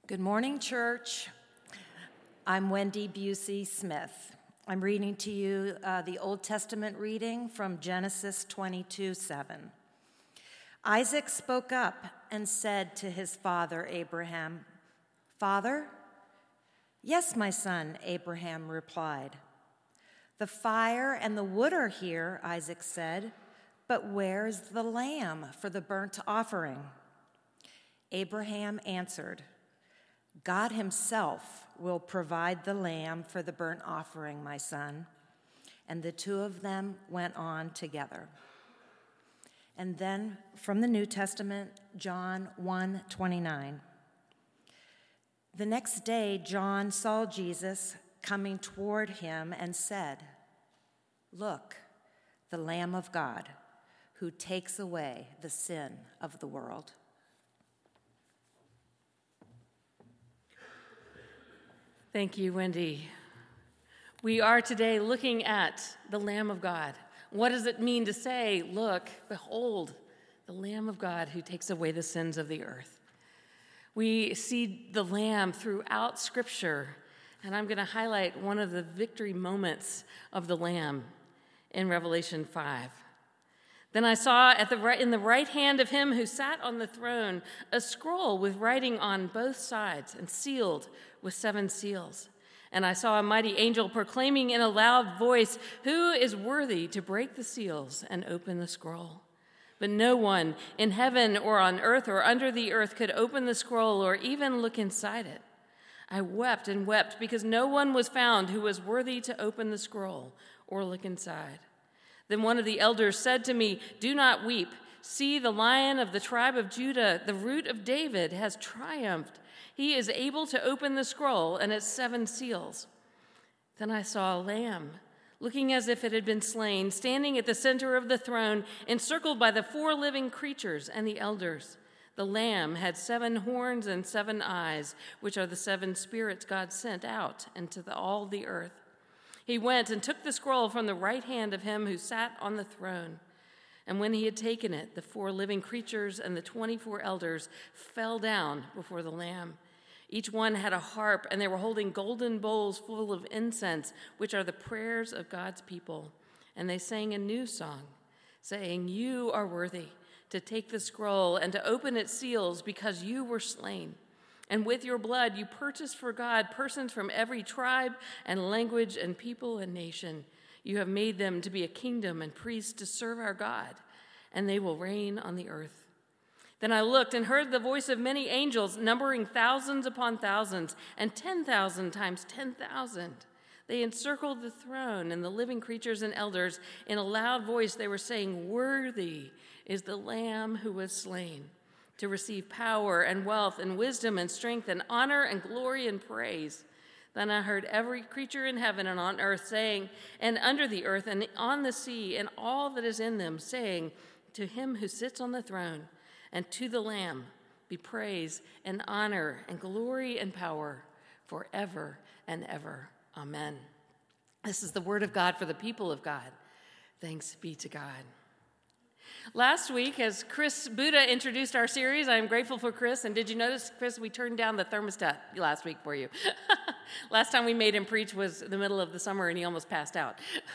Good morning, church. I'm Wendy Busey Smith. I'm reading to you the Old Testament reading from Genesis 22:7. Isaac spoke up and said to his father Abraham, "Father?" "Yes, my son," Abraham replied. "The fire and the wood are here," Isaac said, "but where's the lamb for the burnt offering?" Abraham answered, "God himself will provide the lamb for the burnt offering, my son." And the two of them went on together. And then from the New Testament, John 1:29. The next day, John saw Jesus coming toward him and said, "Look, the Lamb of God, who takes away the sin of the world." Thank you, Wendy. We are today looking at the Lamb of God. What does it mean to say, "Look, behold, the Lamb of God who takes away the sins of the earth"? We see the Lamb throughout Scripture, and I'm going to highlight one of the victory moments of the Lamb in Revelation 5. Then I saw in the right hand of him who sat on the throne a scroll with writing on both sides and sealed with 7 seals. And I saw a mighty angel proclaiming in a loud voice, "Who is worthy to break the seals and open the scroll?" But no one in heaven or on earth or under the earth could open the scroll or even look inside it. I wept and wept because no one was found who was worthy to open the scroll or look inside. Then one of the elders said to me, "Do not weep. See, the Lion of the tribe of Judah, the Root of David, has triumphed. He is able to open the scroll and its 7 seals." Then I saw a lamb, looking as if it had been slain, standing at the center of the throne, encircled by the 4 living creatures and the elders. The lamb had 7 horns and 7 eyes, which are the 7 spirits God sent out into all the earth. He went and took the scroll from the right hand of him who sat on the throne. And when he had taken it, the 4 living creatures and the 24 elders fell down before the Lamb. Each one had a harp, and they were holding golden bowls full of incense, which are the prayers of God's people. And they sang a new song, saying, "You are worthy to take the scroll and to open its seals, because you were slain. And with your blood you purchased for God persons from every tribe and language and people and nation. You have made them to be a kingdom and priests to serve our God, and they will reign on the earth." Then I looked and heard the voice of many angels, numbering thousands upon thousands, and 10,000 times 10,000. They encircled the throne and the living creatures and elders. In a loud voice they were saying, "Worthy is the Lamb who was slain to receive power and wealth and wisdom and strength and honor and glory and praise." Then I heard every creature in heaven and on earth saying, and under the earth and on the sea and all that is in them, saying, "To him who sits on the throne and to the Lamb be praise and honor and glory and power forever and ever. Amen." This is the word of God for the people of God. Thanks be to God. Last week, as Chris Buddha introduced our series, I am grateful for Chris. And did you notice, Chris, we turned down the thermostat last week for you. Last time we made him preach was the middle of the summer, and he almost passed out.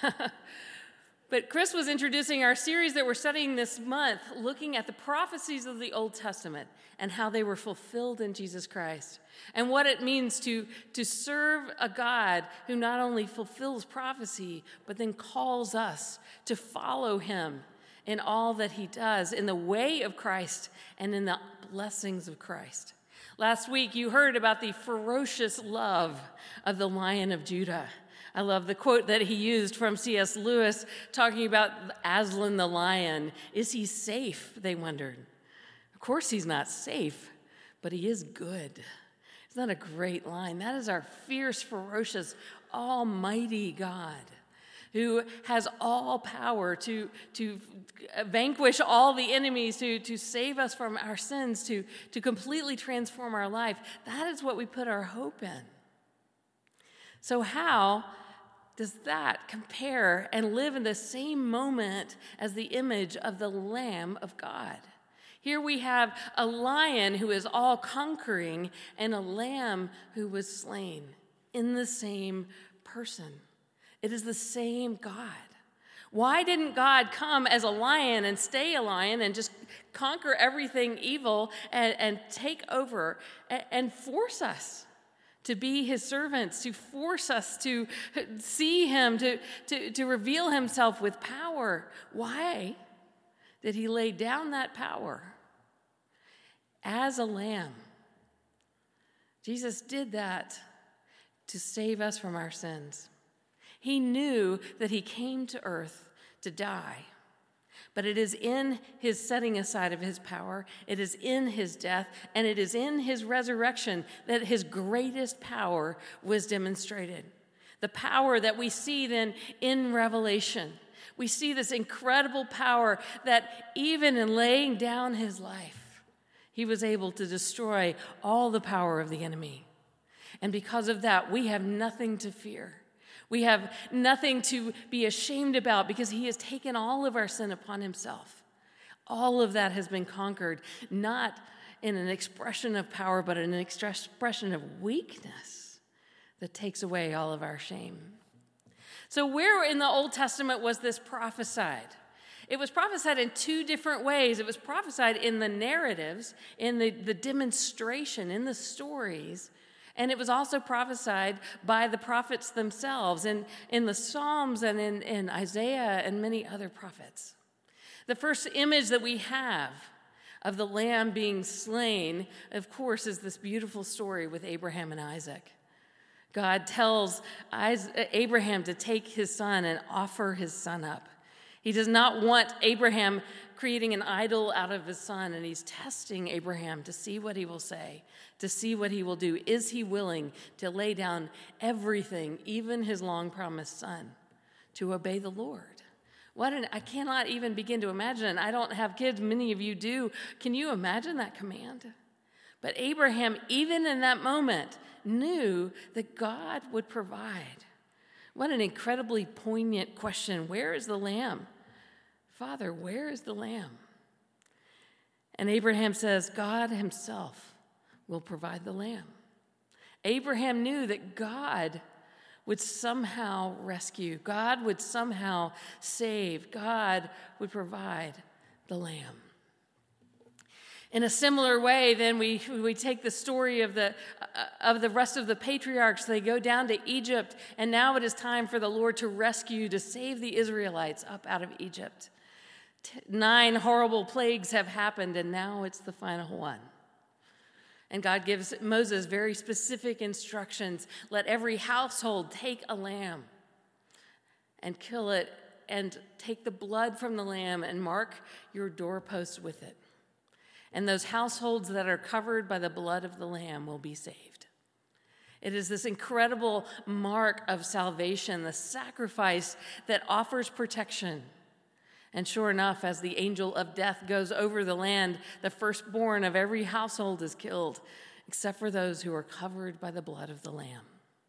But Chris was introducing our series that we're studying this month, looking at the prophecies of the Old Testament and how they were fulfilled in Jesus Christ, and what it means to serve a God who not only fulfills prophecy, but then calls us to follow him in all that he does, in the way of Christ and in the blessings of Christ. Last week, you heard about the ferocious love of the Lion of Judah. I love the quote that he used from C.S. Lewis, talking about Aslan the lion. Is he safe, they wondered. Of course he's not safe, but he is good. Isn't that a great line? That is our fierce, ferocious, almighty God, who has all power to vanquish all the enemies, to save us from our sins, to completely transform our life. That is what we put our hope in. So how does that compare and live in the same moment as the image of the Lamb of God? Here we have a lion who is all-conquering and a lamb who was slain in the same person. It is the same God. Why didn't God come as a lion and stay a lion and just conquer everything evil and take over and force us to be his servants, to force us to see him, to reveal himself with power? Why did he lay down that power as a lamb? Jesus did that to save us from our sins. He knew that he came to earth to die, but it is in his setting aside of his power, it is in his death, and it is in his resurrection that his greatest power was demonstrated. The power that we see then in Revelation. We see this incredible power that even in laying down his life, he was able to destroy all the power of the enemy. And because of that, we have nothing to fear. We have nothing to be ashamed about because he has taken all of our sin upon himself. All of that has been conquered, not in an expression of power, but in an expression of weakness that takes away all of our shame. So where in the Old Testament was this prophesied? It was prophesied in two different ways. It was prophesied in the narratives, in the demonstration, in the stories. And it was also prophesied by the prophets themselves in the Psalms and in Isaiah and many other prophets. The first image that we have of the lamb being slain, of course, is this beautiful story with Abraham and Isaac. God tells Abraham to take his son and offer his son up. He does not want Abraham creating an idol out of his son, and he's testing Abraham to see what he will say, to see what he will do. Is he willing to lay down everything, even his long-promised son, to obey the Lord? I cannot even begin to imagine. I don't have kids. Many of you do. Can you imagine that command? But Abraham, even in that moment, knew that God would provide. What an incredibly poignant question. Where is the lamb? Father, where is the lamb? And Abraham says, God himself will provide the lamb. Abraham knew that God would somehow rescue. God would somehow save. God would provide the lamb. In a similar way, then we take the story of the rest of the patriarchs. They go down to Egypt, and now it is time for the Lord to rescue, to save the Israelites up out of Egypt. 9 horrible plagues have happened, and now it's the final one. And God gives Moses very specific instructions. Let every household take a lamb and kill it, and take the blood from the lamb and mark your doorposts with it. And those households that are covered by the blood of the lamb will be saved. It is this incredible mark of salvation, the sacrifice that offers protection. And sure enough, as the angel of death goes over the land, the firstborn of every household is killed, except for those who are covered by the blood of the lamb.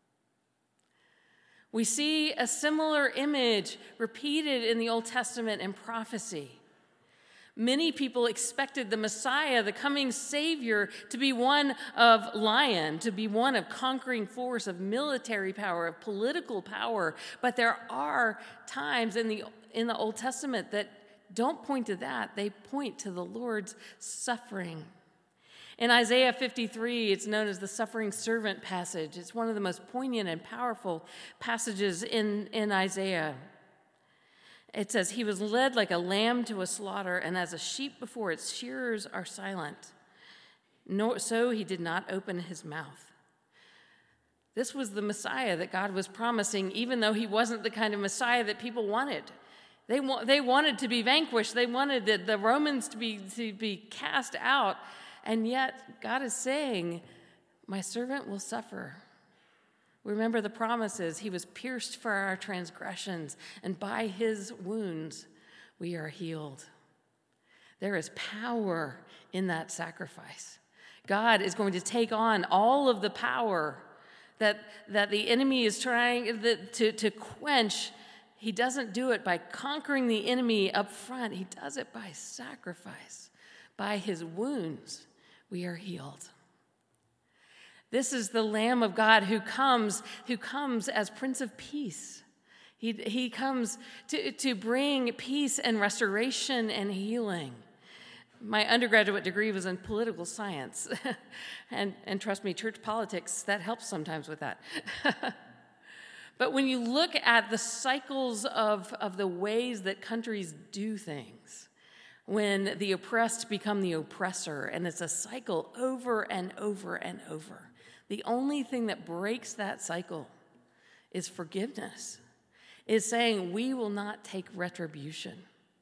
We see a similar image repeated in the Old Testament in prophecy. Many people expected the Messiah, the coming Savior, to be one of lion, to be one of conquering force, of military power, of political power. But there are times in the Old Testament that don't point to that. They point to the Lord's suffering. In Isaiah 53, it's known as the suffering servant passage. It's one of the most poignant and powerful passages in Isaiah. It says, he was led like a lamb to a slaughter, and as a sheep before its shearers are silent. So he did not open his mouth. This was the Messiah that God was promising, even though he wasn't the kind of Messiah that people wanted. They wanted to be vanquished. They wanted the Romans to be cast out. And yet God is saying, my servant will suffer. Remember the promises. He was pierced for our transgressions, and by his wounds we are healed. There is power in that sacrifice. God is going to take on all of the power that the enemy is trying to quench. He doesn't do it by conquering the enemy up front. He does it by sacrifice, By his wounds we are healed. This is the Lamb of God who comes as Prince of Peace. He comes to bring peace and restoration and healing. My undergraduate degree was in political science. and trust me, church politics, that helps sometimes with that. But when you look at the cycles of the ways that countries do things, when the oppressed become the oppressor, and it's a cycle over and over and over, the only thing that breaks that cycle is forgiveness, is saying we will not take retribution.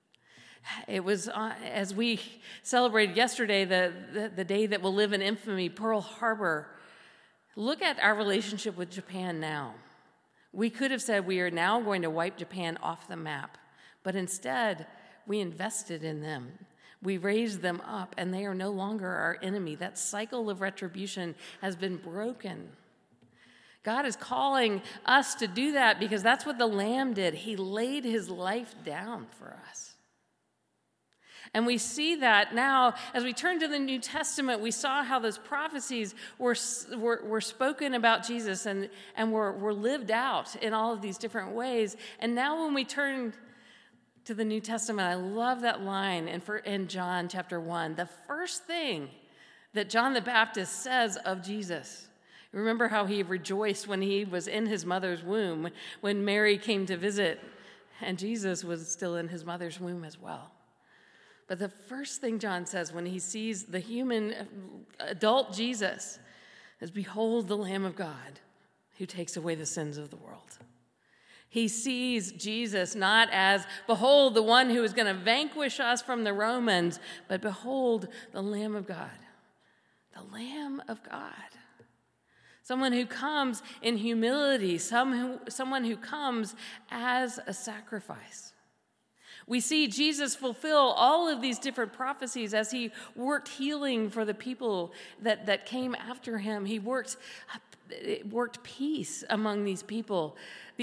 It was, as we celebrated yesterday, the day that will live in infamy, Pearl Harbor. Look at our relationship with Japan now. We could have said we are now going to wipe Japan off the map, but instead we invested in them. We raised them up, and they are no longer our enemy. That cycle of retribution has been broken. God is calling us to do that because that's what the Lamb did. He laid his life down for us. And we see that now, as we turn to the New Testament, we saw how those prophecies were spoken about Jesus and were lived out in all of these different ways. And now when we turn to the New Testament, I love that line in John chapter 1. The first thing that John the Baptist says of Jesus, remember how he rejoiced when he was in his mother's womb, when Mary came to visit, and Jesus was still in his mother's womb as well. But the first thing John says when he sees the human adult Jesus is, "Behold the Lamb of God who takes away the sins of the world." He sees Jesus not as, "Behold the one who is going to vanquish us from the Romans," but "Behold the Lamb of God." The Lamb of God. Someone who comes in humility, someone who comes as a sacrifice. We see Jesus fulfill all of these different prophecies as he worked healing for the people that came after him. He worked peace among these people.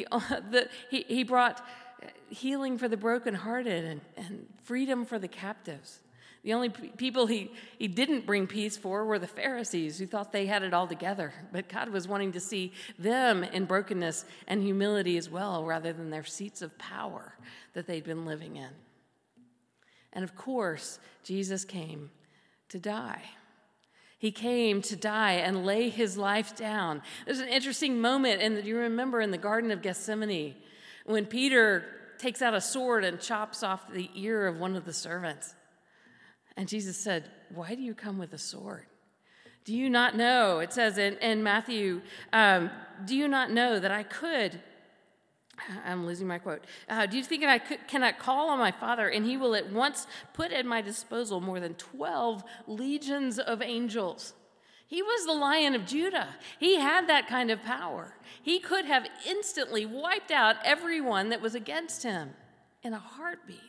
He brought healing for the brokenhearted and freedom for the captives. The only people he didn't bring peace for were the Pharisees, who thought they had it all together. But God was wanting to see them in brokenness and humility as well, rather than their seats of power that they'd been living in. And of course, Jesus came to die. He came to die and lay his life down. There's an interesting moment, and you remember in the Garden of Gethsemane, when Peter takes out a sword and chops off the ear of one of the servants. And Jesus said, "Why do you come with a sword? Do you not know," it says in Matthew, "do you not know that I could," I'm losing my quote, "do you think I cannot call on my Father, and he will at once put at my disposal more than 12 legions of angels?" He was the Lion of Judah. He had that kind of power. He could have instantly wiped out everyone that was against him in a heartbeat.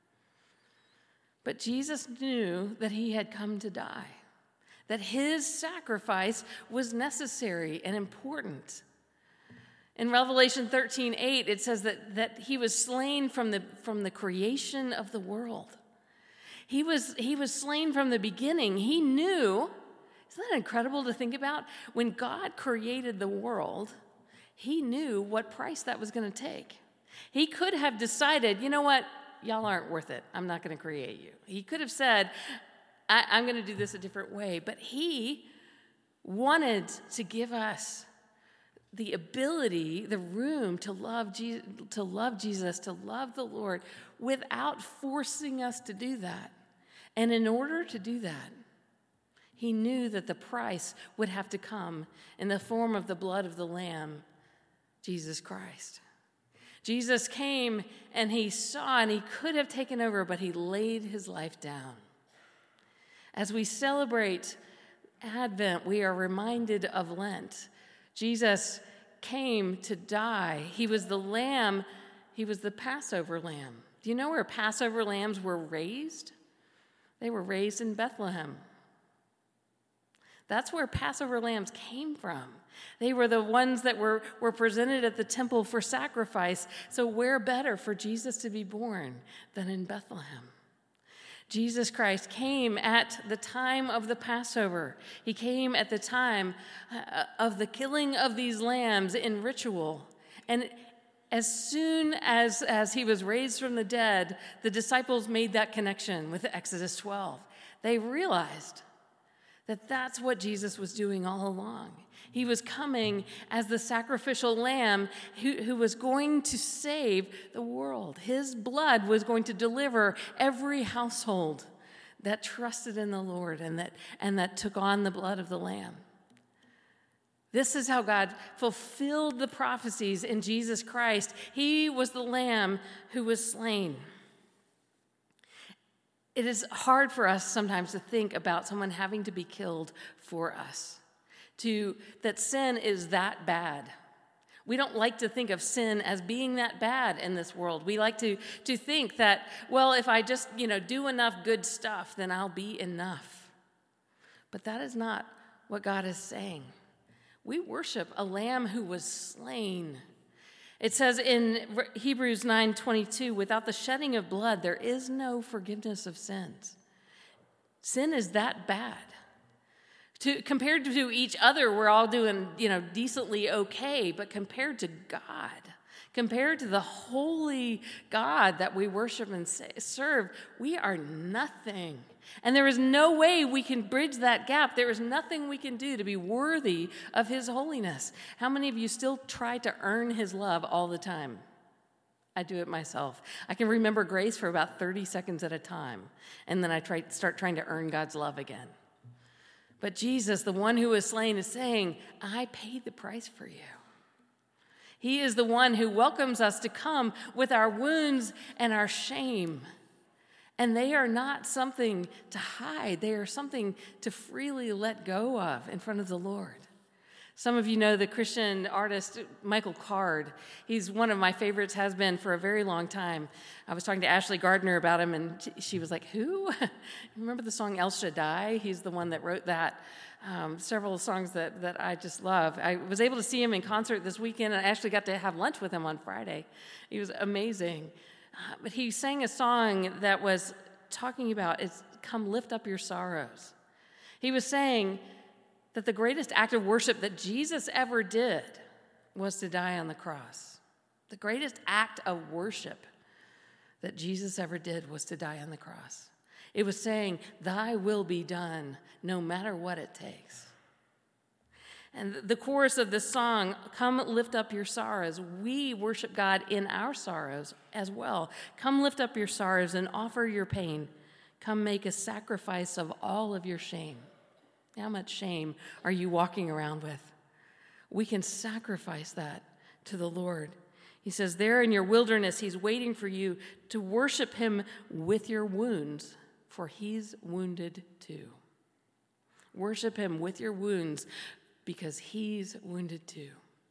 But Jesus knew that he had come to die, that his sacrifice was necessary and important. In Revelation 13:8, it says that he was slain from the creation of the world. He was slain from the beginning. He knew, isn't that incredible to think about? When God created the world, he knew what price that was going to take. He could have decided, you know what? Y'all aren't worth it. I'm not going to create you. He could have said, I'm going to do this a different way. But he wanted to give us the ability, the room to love Jesus, to love the Lord, without forcing us to do that. And in order to do that, he knew that the price would have to come in the form of the blood of the Lamb, Jesus Christ. Jesus came and he saw, and he could have taken over, but he laid his life down. As we celebrate Advent, we are reminded of Lent. Jesus came to die. He was the lamb. He was the Passover lamb. Do you know where Passover lambs were raised? They were raised in Bethlehem. That's where Passover lambs came from. They were the ones that were presented at the temple for sacrifice. So where better for Jesus to be born than in Bethlehem? Jesus Christ came at the time of the Passover. He came at the time of the killing of these lambs in ritual. And as soon as he was raised from the dead, the disciples made that connection with Exodus 12. They realized that that's what Jesus was doing all along. He was coming as the sacrificial lamb who was going to save the world. His blood was going to deliver every household that trusted in the Lord and that took on the blood of the lamb. This is how God fulfilled the prophecies in Jesus Christ. He was the lamb who was slain. It is hard for us sometimes to think about someone having to be killed for us, that sin is that bad. We don't like to think of sin as being that bad in this world. We like to think that, well, if I just, do enough good stuff, then I'll be enough. But that is not what God is saying. We worship a lamb who was slain. It says in Hebrews 9:22, without the shedding of blood, there is no forgiveness of sins. Sin is that bad. Compared to each other, we're all doing, decently okay, but compared to God, compared to the holy God that we worship and serve, we are nothing. And there is no way we can bridge that gap. There is nothing we can do to be worthy of his holiness. How many of you still try to earn his love all the time? I do it myself. I can remember grace for about 30 seconds at a time, and then I start trying to earn God's love again. But Jesus, the one who was slain, is saying, I paid the price for you. He is the one who welcomes us to come with our wounds and our shame. And they are not something to hide. They are something to freely let go of in front of the Lord. Some of you know the Christian artist Michael Card. He's one of my favorites, has been for a very long time. I was talking to Ashley Gardner about him, and she was like, who? Remember the song El Shaddai? He's the one that wrote that. Several songs that I just love. I was able to see him in concert this weekend, and I actually got to have lunch with him on Friday. He was amazing. But he sang a song that was talking about, come lift up your sorrows. He was saying that the greatest act of worship that Jesus ever did was to die on the cross. The greatest act of worship that Jesus ever did was to die on the cross. It was saying, thy will be done, no matter what it takes. And the chorus of this song, come lift up your sorrows, we worship God in our sorrows as well. Come lift up your sorrows and offer your pain. Come make a sacrifice of all of your shame. How much shame are you walking around with? We can sacrifice that to the Lord. He says, there in your wilderness, he's waiting for you to worship him with your wounds, for he's wounded too. Worship him with your wounds, because he's wounded too.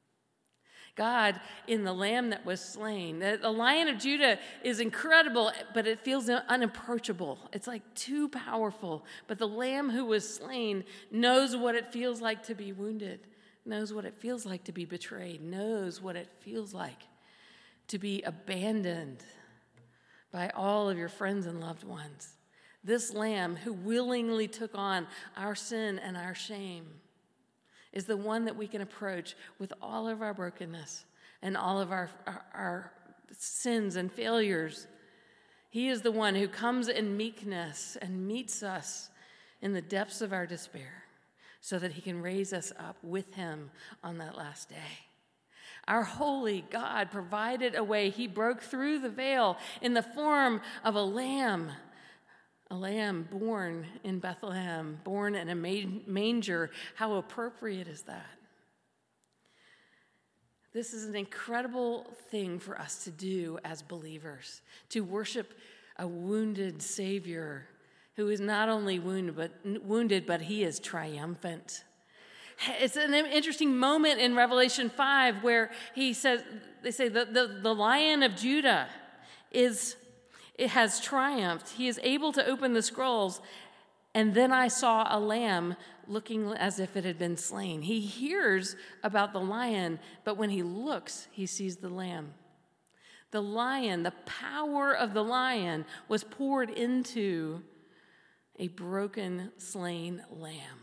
God, in the lamb that was slain, the Lion of Judah is incredible, but it feels unapproachable. It's like too powerful. But the lamb who was slain knows what it feels like to be wounded, knows what it feels like to be betrayed, knows what it feels like to be abandoned by all of your friends and loved ones. This lamb who willingly took on our sin and our shame is the one that we can approach with all of our brokenness and all of our sins and failures. He is the one who comes in meekness and meets us in the depths of our despair so that he can raise us up with him on that last day. Our holy God provided a way. He broke through the veil in the form of a lamb born in Bethlehem, born in a manger. How appropriate is that? This is an incredible thing for us to do as believers, to worship a wounded Savior who is not only wounded, but he is triumphant. It's an interesting moment in Revelation 5 where they say the Lion of Judah has triumphed. He is able to open the scrolls. And then I saw a lamb looking as if it had been slain. He hears about the lion, but when he looks, he sees the lamb. The lion, the power of the lion was poured into a broken, slain lamb.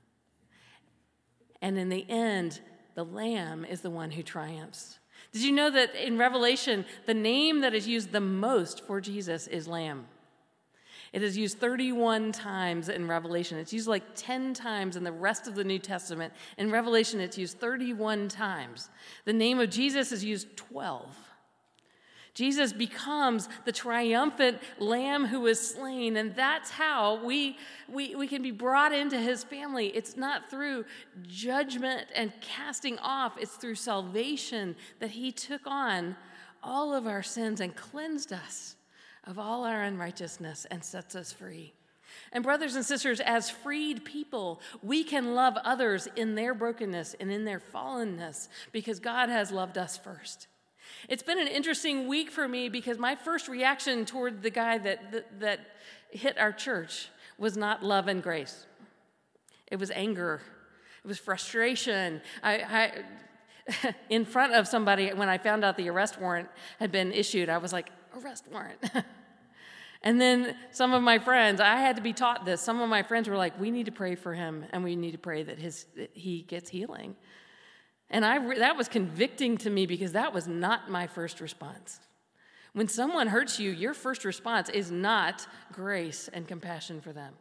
And in the end, the lamb is the one who triumphs. Did you know that in Revelation, the name that is used the most for Jesus is Lamb? It is used 31 times in Revelation. It's used like 10 times in the rest of the New Testament. In Revelation, it's used 31 times. The name of Jesus is used 12. Jesus becomes the triumphant lamb who is slain, and that's how we can be brought into his family. It's not through judgment and casting off. It's through salvation that he took on all of our sins and cleansed us of all our unrighteousness and sets us free. And brothers and sisters, as freed people, we can love others in their brokenness and in their fallenness because God has loved us first. It's been an interesting week for me because my first reaction toward the guy that hit our church was not love and grace. It was anger. It was frustration. I in front of somebody, when I found out the arrest warrant had been issued, I was like, arrest warrant. And then some of my friends, I had to be taught this. Some of my friends were like, we need to pray for him, and we need to pray that he gets healing. And that was convicting to me because that was not my first response. When someone hurts you, your first response is not grace and compassion for them.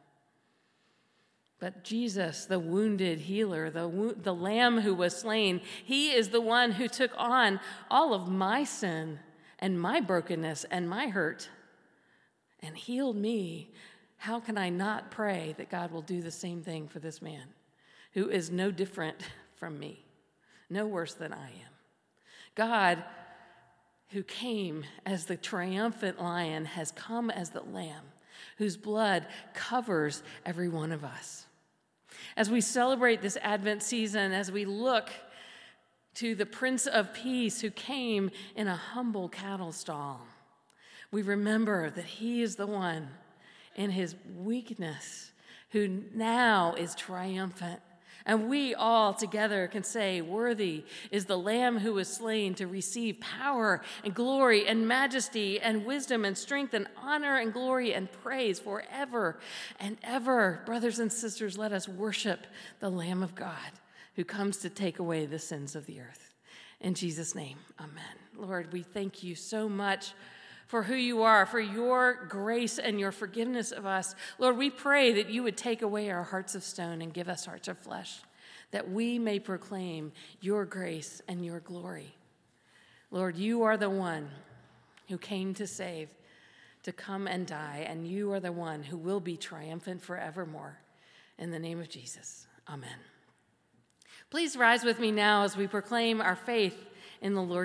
But Jesus, the wounded healer, the lamb who was slain, he is the one who took on all of my sin and my brokenness and my hurt and healed me. How can I not pray that God will do the same thing for this man who is no different from me? No worse than I am. God, who came as the triumphant lion, has come as the lamb, whose blood covers every one of us. As we celebrate this Advent season, as we look to the Prince of Peace who came in a humble cattle stall, we remember that he is the one in his weakness who now is triumphant. And we all together can say, worthy is the Lamb who was slain to receive power and glory and majesty and wisdom and strength and honor and glory and praise forever and ever. Brothers and sisters, let us worship the Lamb of God who comes to take away the sins of the earth. In Jesus' name, amen. Lord, we thank you so much for who you are, for your grace and your forgiveness of us. Lord, we pray that you would take away our hearts of stone and give us hearts of flesh, that we may proclaim your grace and your glory. Lord, you are the one who came to save, to come and die, and you are the one who will be triumphant forevermore. In the name of Jesus, amen. Please rise with me now as we proclaim our faith in the Lord.